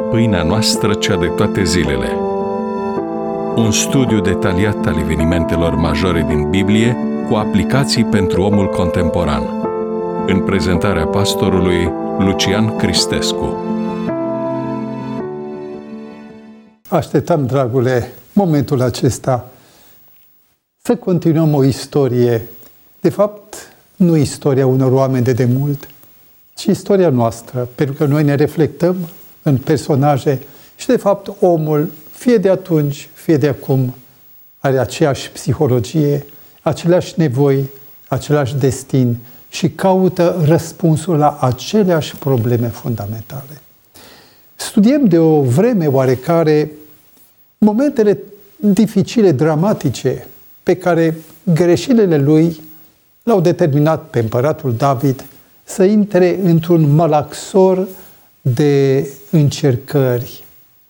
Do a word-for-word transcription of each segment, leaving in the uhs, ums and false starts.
Pâinea noastră, cea de toate zilele. Un studiu detaliat al evenimentelor majore din Biblie cu aplicații pentru omul contemporan. În prezentarea pastorului Lucian Cristescu. Așteptam, dragule, momentul acesta să continuăm o istorie. De fapt, nu istoria unor oameni de demult, ci istoria noastră, pentru că noi ne reflectăm în personaje și, de fapt, omul, fie de atunci, fie de acum, are aceeași psihologie, aceleași nevoi, același destin și caută răspunsul la aceleași probleme fundamentale. Studiem de o vreme oarecare momentele dificile, dramatice, pe care greșelile lui l-au determinat pe împăratul David să intre într-un malaxor de încercări.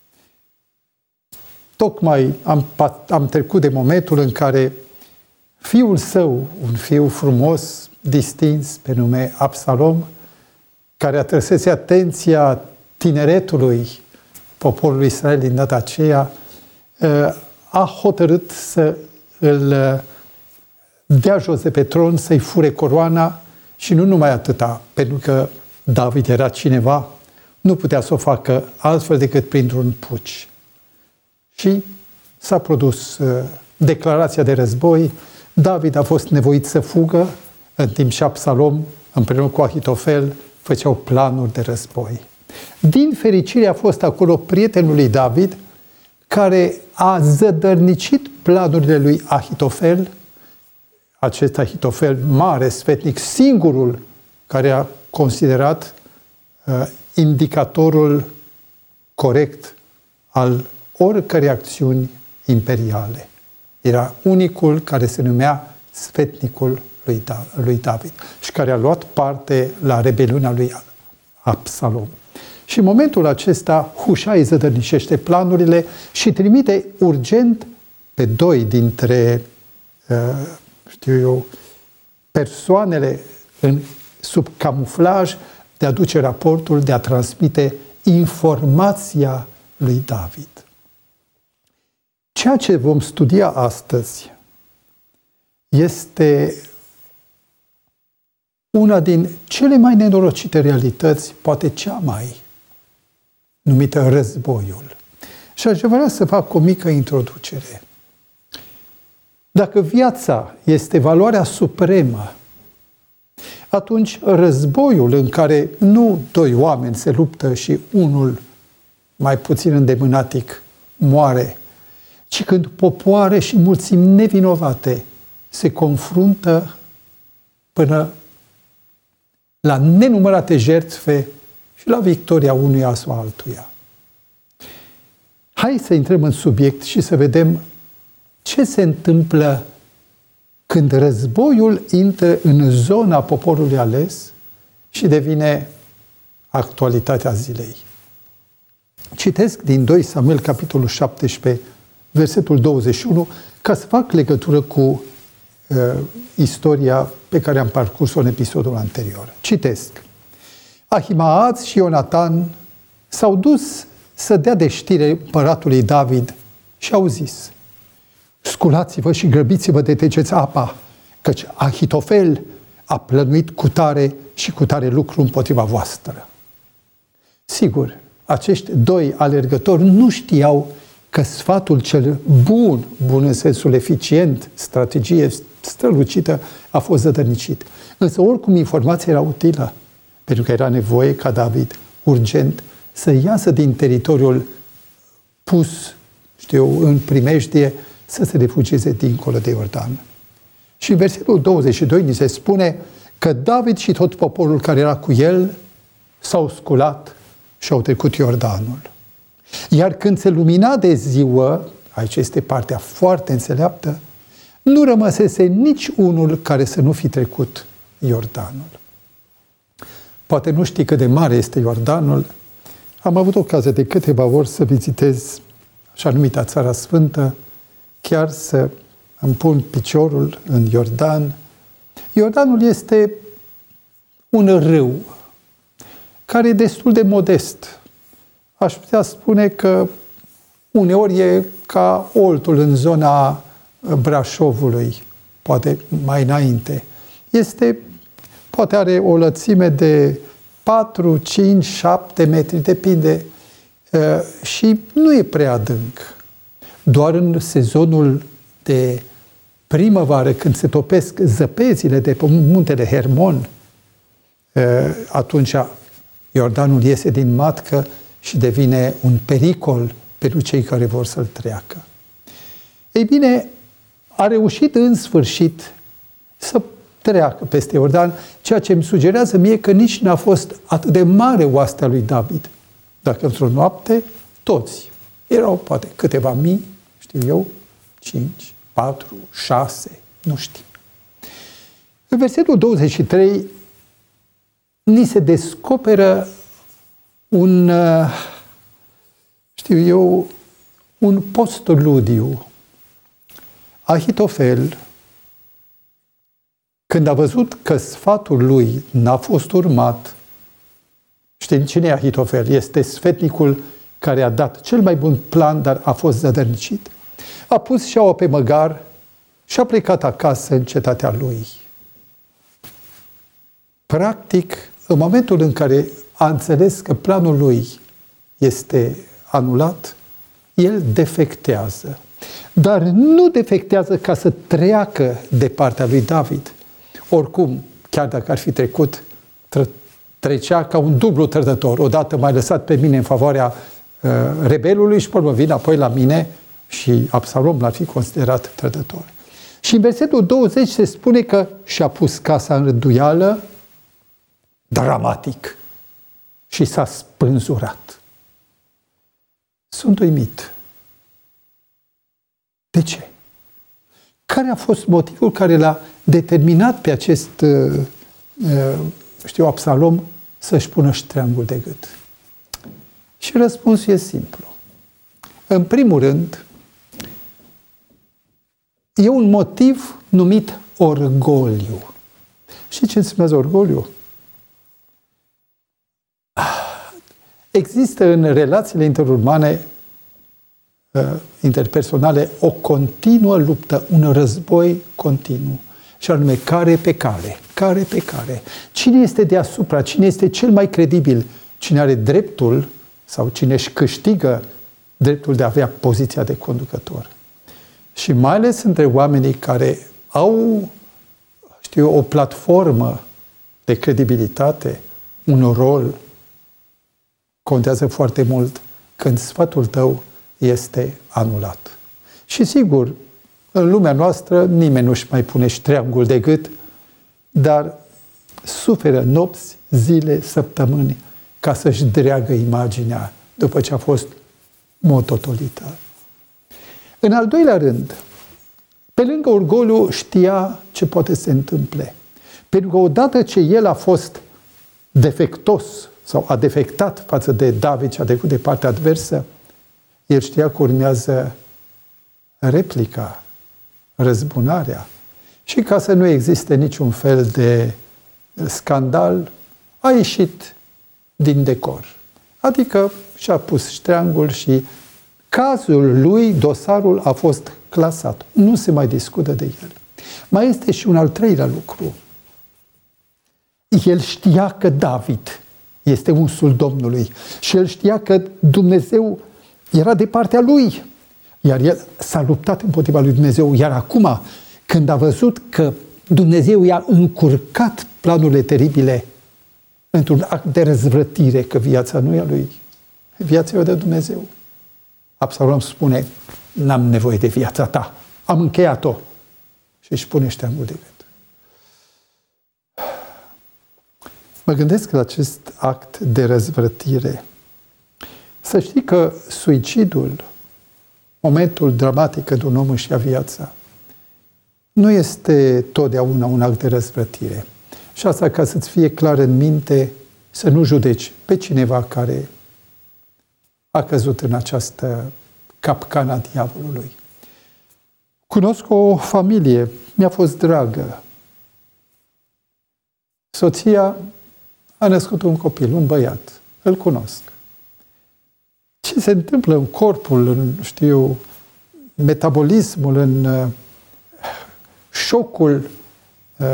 Tocmai am, am trecut de momentul în care fiul său, un fiu frumos, distins, pe nume Absalom, care atrăsese atenția tineretului poporului Israel din data aceea, a hotărât să îl dea jos de pe tron, să-i fure coroana și nu numai atâta, pentru că David era cineva, nu putea să o facă altfel decât printr-un puci. Și s-a produs uh, declarația de război, David a fost nevoit să fugă, în timp ce Absalom, împreună cu Ahitofel, făceau planuri de război. Din fericire a fost acolo prietenul lui David, care a zădărnicit planurile lui Ahitofel, acest Ahitofel mare, sfetnic, singurul care a considerat uh, indicatorul corect al oricărei acțiuni imperiale. Era unicul care se numea sfetnicul lui, da- lui David și care a luat parte la rebeliunea lui Absalom. Și în momentul acesta, Hușai zădărnicește planurile și trimite urgent pe doi dintre, uh, știu eu, persoanele în, sub camuflaj de a duce raportul, de a transmite informația lui David. Ceea ce vom studia astăzi este una din cele mai nenorocite realități, poate cea mai numită războiul. Și aș vrea să fac o mică introducere. Dacă viața este valoarea supremă, atunci războiul în care nu doi oameni se luptă și unul mai puțin îndemânatic moare, ci când popoare și mulțimi nevinovate se confruntă până la nenumărate jertfe și la victoria unuia sau altuia. Hai să intrăm în subiect și să vedem ce se întâmplă când războiul intră în zona poporului ales și devine actualitatea zilei. Citesc din doi Samuel, capitolul șaptesprezece, versetul douăzeci și unu, ca să fac legătură cu uh, istoria pe care am parcurs-o în episodul anterior. Citesc. Ahimaaz și Ionatan s-au dus să dea de știre împăratului David și au zis: sculați-vă și grăbiți-vă de teceți apa, căci Ahitofel a plănuit cu tare și cu tare lucru împotriva voastră. Sigur, acești doi alergători nu știau că sfatul cel bun, bun în sensul eficient, strategie strălucită, a fost zădărnicit. Însă oricum informația era utilă, pentru că era nevoie ca David, urgent, să iasă din teritoriul pus, știu, în primejdie, să se refugieze dincolo de Iordan. Și în versetul douăzeci și doi ni se spune că David și tot poporul care era cu el s-au sculat și au trecut Iordanul. Iar când se lumina de ziua, aici este partea foarte înțeleaptă, nu rămăsese nici unul care să nu fi trecut Iordanul. Poate nu știi cât de mare este Iordanul. Am avut ocazia de câteva ori să vizitez așa numita Țara Sfântă, chiar să îmi pun piciorul în Iordan. Iordanul este un râu care e destul de modest. aș putea spune că uneori e ca Oltul în zona Brașovului, poate mai înainte. Este, poate are o lățime de patru, cinci, șapte metri, depinde, și nu e prea adânc. Doar în sezonul de primăvară, când se topesc zăpezile de pe muntele Hermon, atunci Iordanul iese din matcă și devine un pericol pentru cei care vor să-l treacă. Ei bine, a reușit în sfârșit să treacă peste Iordan, ceea ce îmi sugerează mie că nici n-a fost atât de mare oastea lui David. Dacă într-o noapte, toți, erau poate câteva mii, știu eu, cinci, patru, șase, nu știu. În versetul douăzeci și trei ni se descoperă un, știu eu, un postludiu. Ahitofel, când a văzut că sfatul lui n-a fost urmat, știți cine e Ahitofel? Este sfetnicul care a dat cel mai bun plan, dar a fost zădărnicit. A pus șaua pe măgar și a plecat acasă în cetatea lui. Practic, în momentul în care a înțeles că planul lui este anulat, el defectează. Dar nu defectează ca să treacă de partea lui David. Oricum, chiar dacă ar fi trecut, trecea ca un dublu trădător. Odată m-ai lăsat pe mine în favoarea uh, rebelului și pe urmă vin apoi la mine și Absalom l-ar fi considerat trădător. Și în versetul douăzeci se spune că și-a pus casa în rânduială, dramatic, și s-a spânzurat. Sunt uimit. De ce? Care a fost motivul care l-a determinat pe acest, uh, uh, știu, Absalom să-și pună ștreangul de gât? Și răspunsul e simplu. În primul rând, e un motiv numit orgoliu. Și ce înseamnă orgoliu? Există în relațiile interumane, interpersonale, o continuă luptă, un război continuu. Și anume, care pe care, care pe care. Cine este deasupra, cine este cel mai credibil, cine are dreptul sau cine își câștigă dreptul de a avea poziția de conducător. Și mai ales între oamenii care au, știu eu, o platformă de credibilitate, un rol, contează foarte mult când sfatul tău este anulat. Și sigur, în lumea noastră nimeni nu-și mai pune ștreangul de gât, dar suferă nopți, zile, săptămâni ca să-și dreagă imaginea după ce a fost mototolită. În al doilea rând, pe lângă orgoliu știa ce poate să se întâmple. Pentru că odată ce el a fost defectos sau a defectat față de David și a trecut de partea adversă, el știa că urmează replica, răzbunarea. Și ca să nu existe niciun fel de scandal, a ieșit din decor. Adică și-a pus ștreangul și cazul lui, dosarul a fost clasat. Nu se mai discută de el. Mai este și un al treilea lucru. El știa că David este unsul Domnului și el știa că Dumnezeu era de partea lui. Iar el s-a luptat împotriva lui Dumnezeu. Iar acum, când a văzut că Dumnezeu i-a încurcat planurile teribile într-un act de răzvrătire, că viața nu e a lui, viața e de Dumnezeu. Absalom spune, n-am nevoie de viața ta, am încheiat-o. Și își pune ștreangul de gât. Mă gândesc la acest act de răzvrătire. Să știi că suicidul, momentul dramatic când un om își ia viața, nu este totdeauna un act de răzvrătire. Și asta ca să-ți fie clar în minte, să nu judeci pe cineva care a căzut în această capcană a diavolului. Cunosc o familie, mi-a fost dragă. Soția a născut un copil, un băiat, îl cunosc. ce se întâmplă în corpul, în, știu, metabolismul, în uh, șocul uh,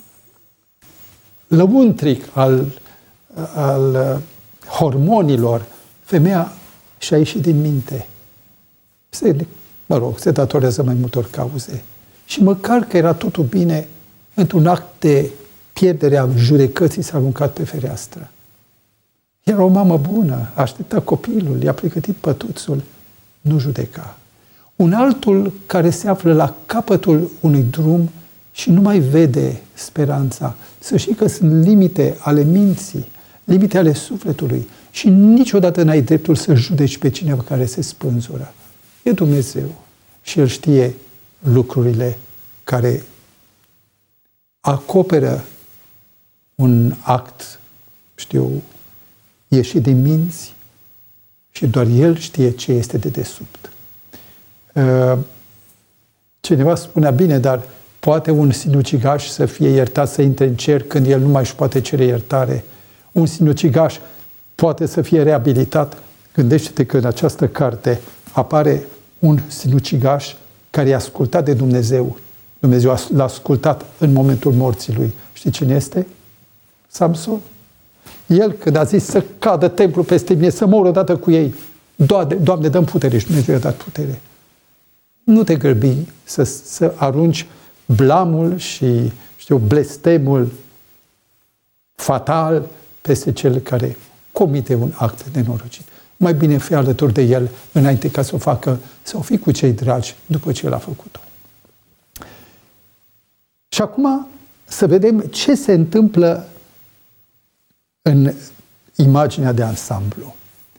lăuntric al, al uh, hormonilor, femeia și-a ieșit din minte. Se, mă rog, se datorează mai multor cauze. Și măcar că era totul bine, într-un act de pierdere a judecății s-a aruncat pe fereastră. Era o mamă bună, aștepta copilul, i-a pregătit pătuțul, nu judeca. Un altul care se află la capătul unui drum și nu mai vede speranța. Să știi că sunt limite ale minții, limite ale sufletului și niciodată n-ai dreptul să judeci pe cineva care se spânzură. E Dumnezeu și El știe lucrurile care acoperă un act, știu, ieșit din minți și doar El știe ce este de desubt. Cineva spunea, bine, dar poate un sinucigaș să fie iertat să intre în cer când el nu mai își poate cere iertare? Un sinucigaș poate să fie reabilitat? Gândește-te că în această carte apare un sinucigaș care i-a ascultat de Dumnezeu. Dumnezeu l-a ascultat în momentul morții lui. Știi cine este? Samson. El, când a zis să cadă templul peste mine, să mor odată cu ei, Doamne, Doamne, dă-mi putere, și Dumnezeu i-a dat putere. Nu te grăbi să, să arunci blamul și, știu, blestemul fatal peste cel care comite un act nenorocit. Mai bine fi alături de el înainte ca să o facă, să o fii cu cei dragi după ce el a făcut-o. Și acum să vedem ce se întâmplă în imaginea de ansamblu.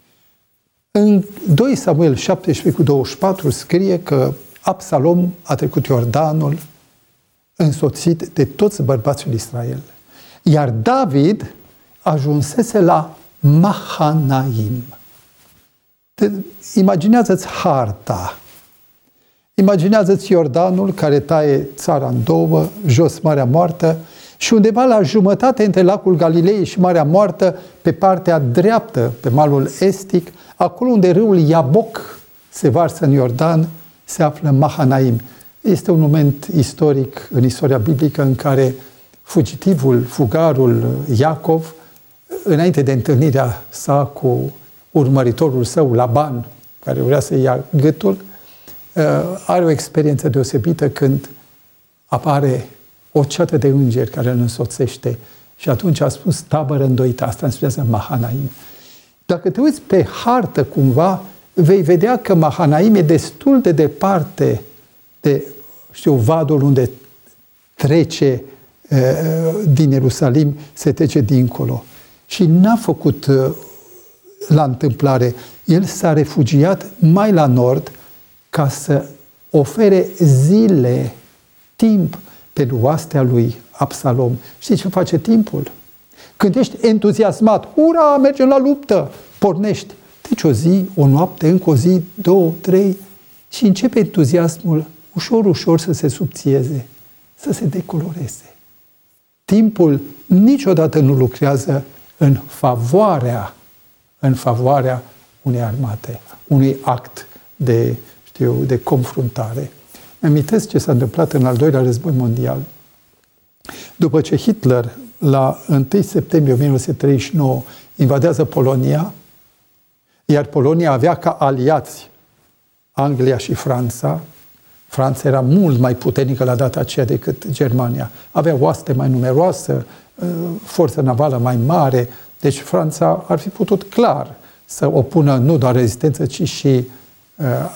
În doi Samuel șaptesprezece cu douăzeci și patru scrie că Absalom a trecut Iordanul însoțit de toți bărbații lui Israel. Iar David ajunsese la Mahanaim. Imaginează-ți harta. Imaginează-ți Iordanul care taie țara în două, jos Marea Moartă, și undeva la jumătate între lacul Galilei și Marea Moartă, pe partea dreaptă, pe malul estic, acolo unde râul Iaboc se varsă în Iordan, se află Mahanaim. Este un moment istoric în istoria biblică în care fugitivul, fugarul Iacov, înainte de întâlnirea sa cu urmăritorul său, Laban, care vrea să ia gâtul, are o experiență deosebită când apare o ceată de îngeri care îl însoțește și atunci a spus tabără îndoită, asta înseamnă Mahanaim. Dacă te uiți pe hartă cumva, vei vedea că Mahanaim e destul de departe de, știu, vadul unde trece din Ierusalim, se trece dincolo. Și n-a făcut la întâmplare. El s-a refugiat mai la nord ca să ofere zile, timp pentru oastea lui Absalom. Știi ce face timpul? Când ești entuziasmat, ura, mergem la luptă, pornești. Deci o zi, o noapte, încă o zi, două, trei, și începe entuziasmul ușor, ușor să se subțieze, să se decoloreze. Timpul niciodată nu lucrează în favoarea, în favoarea unei armate, unui act de, știu, de confruntare. Îmi amintesc ce s-a întâmplat în al doilea război mondial. După ce Hitler, la întâi septembrie o mie nouă sute treizeci și nouă, invadează Polonia, iar Polonia avea ca aliați Anglia și Franța. Franța era mult mai puternică la data aceea decât Germania. Avea oaste mai numeroasă, forță navală mai mare, deci Franța ar fi putut clar să opună nu doar rezistență, ci și uh,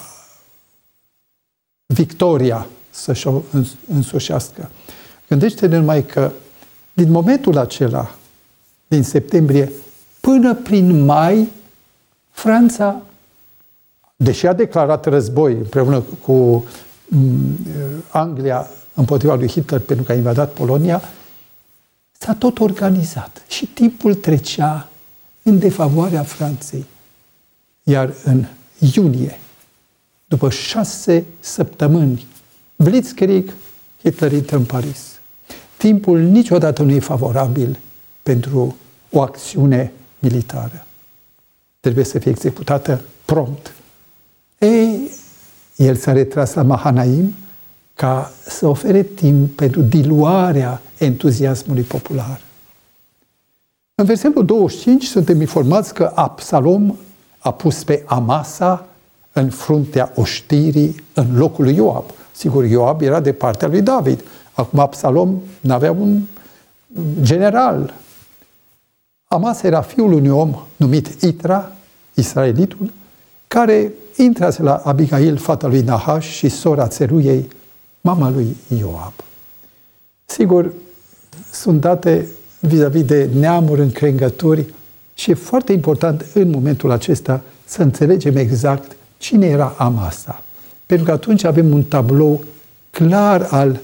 victoria să-și o însușească. Gândește-te numai că din momentul acela, din septembrie, până prin mai, Franța, deși a declarat război împreună cu Anglia împotriva lui Hitler pentru că a invadat Polonia, s-a tot organizat și timpul trecea în defavoarea Franței. Iar în iunie, după șase săptămâni, Blitzkrieg, Hitler intră în Paris. Timpul niciodată nu e favorabil pentru o acțiune militară. Trebuie să fie executată prompt. Ei, el s-a retras la Mahanaim ca să ofere timp pentru diluarea entuziasmului popular. În versetul douăzeci și cinci suntem informați că Absalom a pus pe Amasa în fruntea oștirii în locul lui Ioab. Sigur, Ioab era de partea lui David. Acum Absalom n-avea un general. Amasa era fiul unui om numit Itra, israelitul, care intrase la Abigail, fata lui Nahaș, și sora Țeruiei, mama lui Ioab. Sigur, sunt date vis-a-vis de neamuri, încrengături și e foarte important în momentul acesta să înțelegem exact cine era Amasa. Pentru că atunci avem un tablou clar al,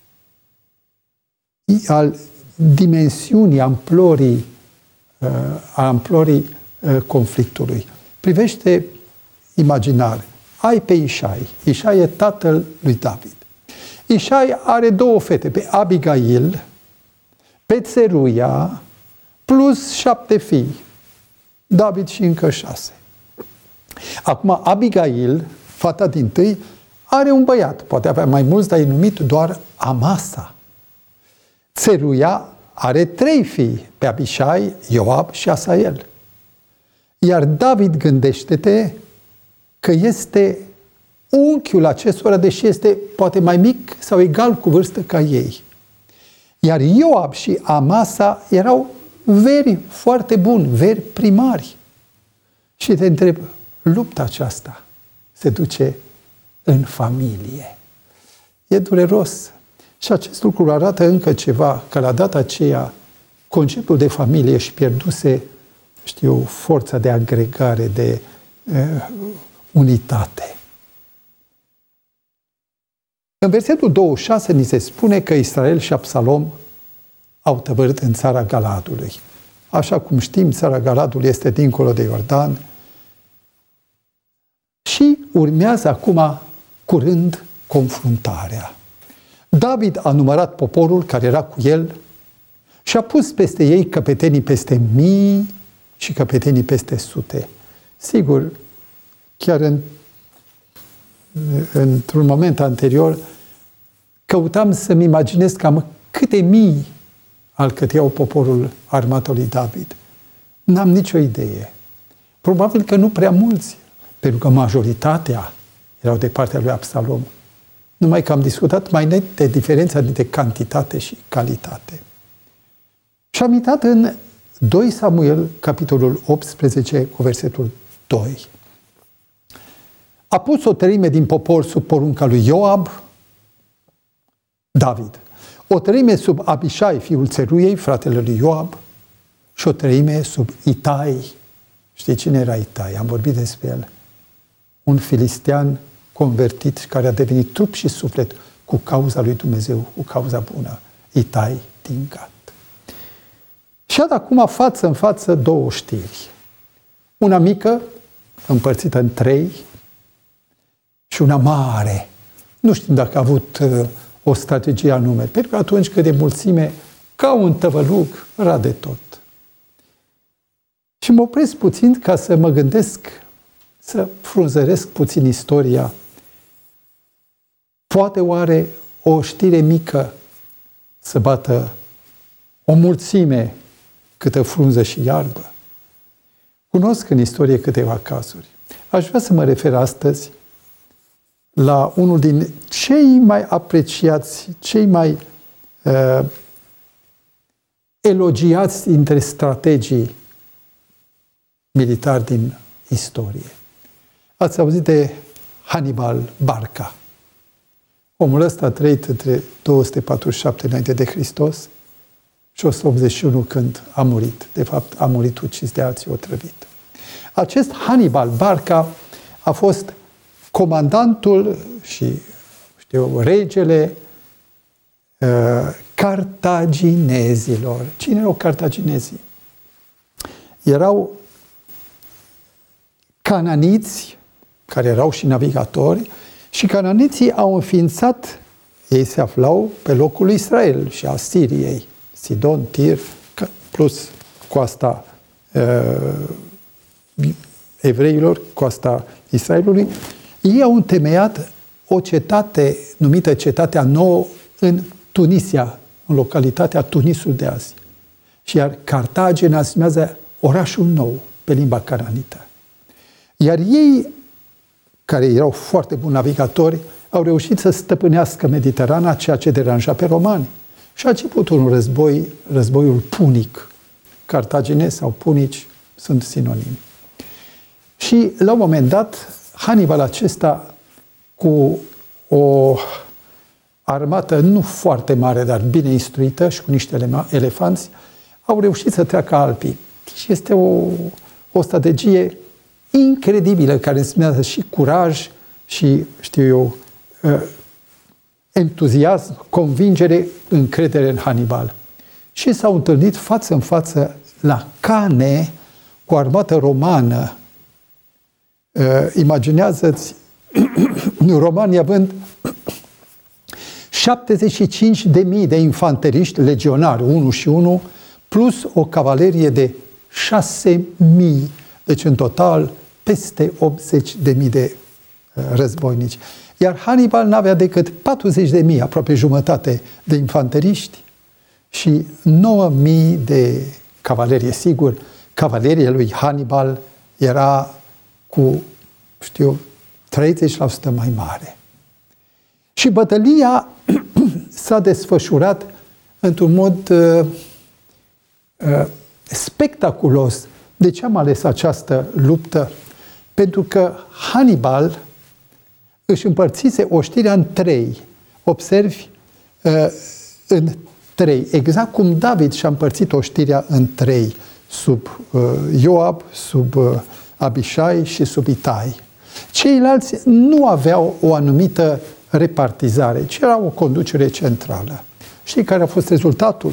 al dimensiunii, amplorii, a amplorii conflictului. Privește imaginar. Ai pe Ișai. Ișai e tatăl lui David. Ișai are două fete, pe Abigail, pe Țeruia, plus șapte fii. David și încă șase. Acum Abigail, fata dintâi, are un băiat. Poate avea mai mulți, dar e numit doar Amasa. Țeruia are trei fii, pe Abișai, Ioab și Asael. Iar David, gândește-te că este unchiul acestora, deși este poate mai mic sau egal cu vârstă ca ei. Iar Ioab și Amasa erau veri foarte buni, veri primari. Și te întreb, lupta aceasta se duce în familie. E dureros. Și acest lucru arată încă ceva, că la data aceea conceptul de familie își pierduse, știu, forța de agregare, de uh, unitate. În versetul douăzeci și șase ni se spune că Israel și Absalom au tăvărât în țara Galadului. Așa cum știm, țara Galadului este dincolo de Iordan. Și urmează acum, curând, confruntarea. David a numărat poporul care era cu el și a pus peste ei căpetenii peste mii și căpetenii peste sute. Sigur, chiar în, într-un moment anterior, căutam să-mi imaginez cam câte mii alcăteau poporul armatul lui David. N-am nicio idee. Probabil că nu prea mulți, pentru că majoritatea erau de partea lui Absalom. Numai că am discutat mai net de diferența dintre cantitate și calitate. Și am intrat în doi Samuel, capitolul optsprezece, cu versetul doi. A pus o treime din popor sub porunca lui Ioab, David. O treime sub Abișai, fiul Țeruiei, fratele lui Ioab, și o treime sub Itai. Știi cine era Itai? Am vorbit despre el. Un filistean convertit și care a devenit trup și suflet cu cauza lui Dumnezeu, cu cauza bună. Itai din Gat. Și iată acum față în față două știri. Una mică, împărțită în trei, și una mare. Nu știm dacă a avut uh, o strategie anume, pentru că atunci când e mulțime, ca un tăvălug, rade tot. Și mă opresc puțin ca să mă gândesc, să frunzăresc puțin istoria. Poate oare o știre mică să bată o mulțime câtă frunză și iarbă? Cunosc în istorie câteva cazuri. Aș vrea să mă refer astăzi la unul din cei mai apreciați, cei mai uh, elogiați dintre strategii militari din istorie. Ați auzit de Hannibal Barca. Omul ăsta a trăit între două sute patruzeci și șapte înainte de Hristos și o sută optzeci și unu când a murit. De fapt, a murit ucis de alții otrăvit. Acest Hannibal Barca a fost comandantul și, știu, regele uh, cartaginezilor. Cine erau cartaginezii? Erau cananiți, care erau și navigatori, și cananiții au înființat, ei se aflau pe locul lui Israel și a Siriei, Sidon, Tir, plus coasta uh, evreilor, coasta Israelului, ei au întemeiat o cetate numită Cetatea Nouă în Tunisia, în localitatea Tunisul de azi. Și iar Cartagena se numează orașul nou pe limba cananită. Iar ei, care erau foarte buni navigatori, au reușit să stăpânească Mediterana, ceea ce deranja pe romani. Și a început un război, războiul punic. Cartaginezi sau punici sunt sinonimi. Și la un moment dat, Hannibal acesta, cu o armată nu foarte mare, dar bine instruită și cu niște elefanți, au reușit să treacă Alpii. Și este o, o strategie incredibilă, care înseamnă și curaj și, știu eu, entuziasm, convingere, încredere în Hannibal. Și s-au întâlnit față în față la Cane cu o armată romană. Imaginează-ți romanii având șaptezeci și cinci de mii de infanteriști legionari, unul și unul, plus o cavalerie de șase mii, deci în total peste optzeci de mii de războinici. Iar Hannibal n-avea decât patruzeci de mii, aproape jumătate de infanteriști și nouă mii de cavalerie. Sigur, cavaleria lui Hannibal era cu, știu, treizeci la sută mai mare. Și bătălia s-a desfășurat într-un mod uh, uh, spectaculos. De ce am ales această luptă? Pentru că Hannibal își împărțise oștirea în trei. Observi, uh, în trei. Exact cum David și-a împărțit oștirea în trei. Sub uh, Ioab, sub uh, Abishai și sub Itai. Ceilalți nu aveau o anumită repartizare, ci era o conducere centrală. Știi care a fost rezultatul?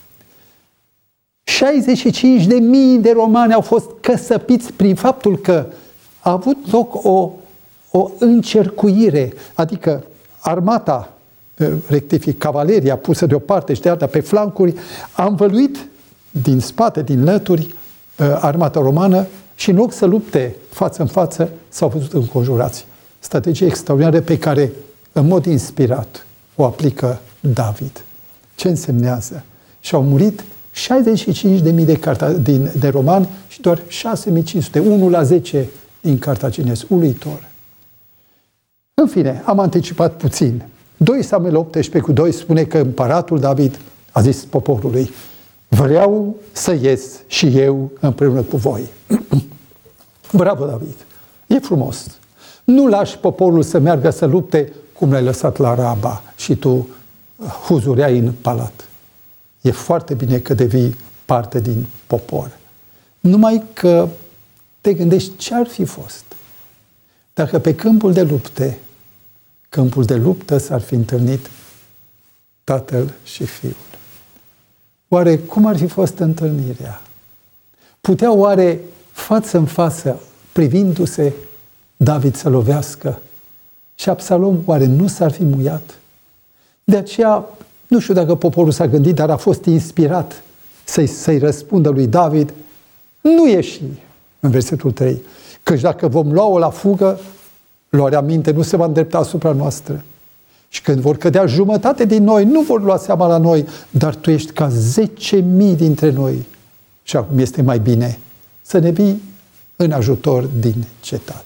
șaizeci și cinci de mii de romani au fost căsăpiți prin faptul că a avut loc o, o încercuire, adică armata, rectific, cavaleria pusă deoparte și de alta pe flancuri, a învăluit din spate, din lături, armata romană și în loc să lupte față în față, s-au văzut înconjurați. Strategie extraordinară pe care, în mod inspirat, o aplică David. Ce însemnează? Și-au murit șaizeci și cinci de mii de, din, de romani și doar șase mii cinci sute, unu la zece din cartaginezi. Uluitor. În fine, am anticipat puțin. doi Samuel optsprezece cu doi spune că împăratul David a zis poporului: vreau să ies și eu împreună cu voi. Bravo, David! E frumos. Nu lași poporul să meargă să lupte cum l-ai lăsat la Raba și tu huzureai în palat. E foarte bine că devii parte din popor. Numai că te gândești ce ar fi fost dacă pe câmpul de lupte, câmpul de luptă s-ar fi întâlnit tatăl și fiul. Oare cum ar fi fost întâlnirea? Putea oare față în față, privindu-se, David să lovească și Absalom oare nu s-ar fi muiat? De aceea, nu știu dacă poporul s-a gândit, dar a fost inspirat să-i, să-i răspundă lui David: nu ieși, în versetul trei, căci dacă vom lua-o la fugă, luarea minte nu se va îndrepta asupra noastră. Și când vor cădea jumătate din noi, nu vor lua seama la noi, dar tu ești ca zece mii dintre noi. Și acum este mai bine să ne vii în ajutor din cetate.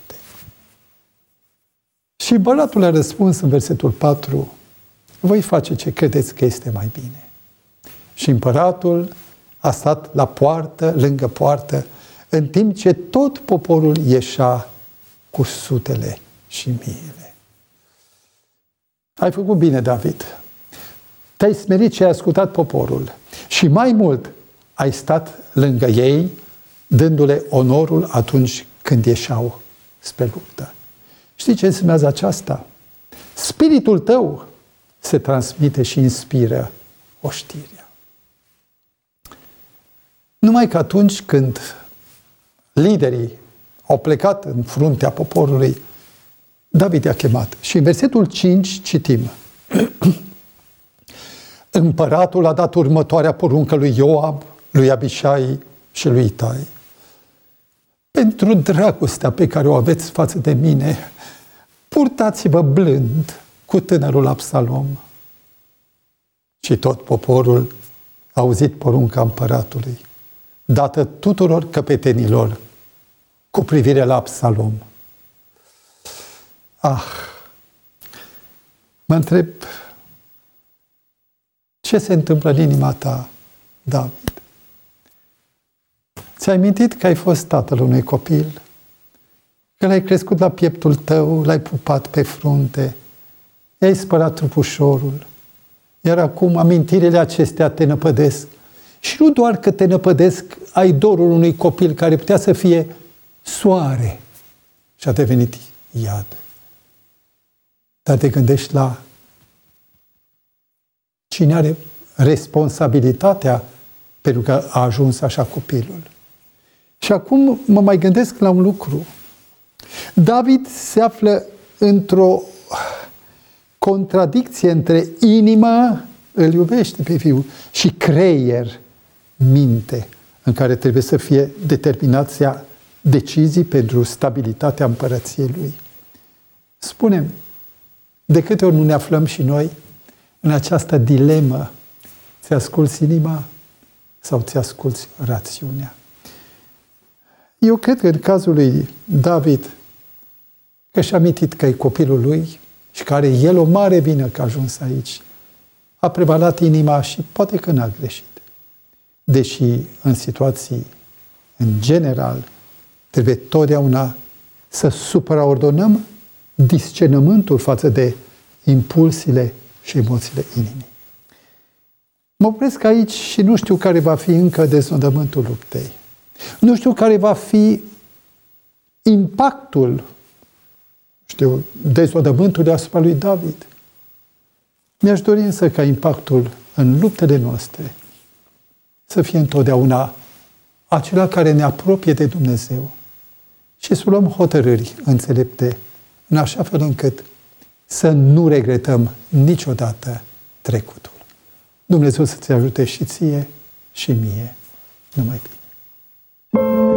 Și împăratul a răspuns în versetul patru: voi face ce credeți că este mai bine. Și împăratul a stat la poartă, lângă poartă, în timp ce tot poporul ieșea cu sutele și miile. Ai făcut bine, David. Te-ai smerit și ai ascultat poporul. Și mai mult, ai stat lângă ei, dându-le onorul atunci când ieșeau spre luptă. Știi ce înseamnă aceasta? Spiritul tău se transmite și inspiră oștirea. Numai că atunci când liderii au plecat în fruntea poporului, David i-a chemat. Și în versetul cinci citim: împăratul a dat următoarea poruncă lui Ioab, lui Abishai și lui Itai: pentru dragostea pe care o aveți față de mine, purtați-vă blând cu tânărul Absalom. Și tot poporul a auzit porunca împăratului, dată tuturor căpetenilor cu privire la Absalom. Ah! Mă întreb, ce se întâmplă în inima ta, David? Ți-ai mintit că ai fost tatăl unui copil? Că l-ai crescut la pieptul tău, l-ai pupat pe frunte, i-ai spălat trupușorul, iar acum amintirile acestea te năpădesc. Și nu doar că te năpădesc, ai dorul unui copil care putea să fie soare și a devenit iad. Dar te gândești la cine are responsabilitatea pentru că a ajuns așa copilul. Și acum mă mai gândesc la un lucru. David se află într-o contradicție între inimă, îl iubește pe fiul, și creier, minte, în care trebuie să fie determinația decizii pentru stabilitatea împărăției lui. Spunem, de câte ori nu ne aflăm și noi în această dilemă, ți asculți inima sau ți asculți rațiunea? Eu cred că în cazul lui David, că și-a amintit că e copilul lui și că are el o mare vină că a ajuns aici, a prevalat inima și poate că n-a greșit. Deși în situații, în general, trebuie totdeauna să supraordonăm discernământul față de impulsile și emoțiile inimii. Mă opresc aici și nu știu care va fi încă deznodământul luptei. Nu știu care va fi impactul, știu, deznodământului asupra lui David. Mi-aș dori însă ca impactul în luptele noastre să fie întotdeauna acela care ne apropie de Dumnezeu și să luăm hotărâri înțelepte în așa fel încât să nu regretăm niciodată trecutul. Dumnezeu să-ți ajute și ție și mie. Numai bine.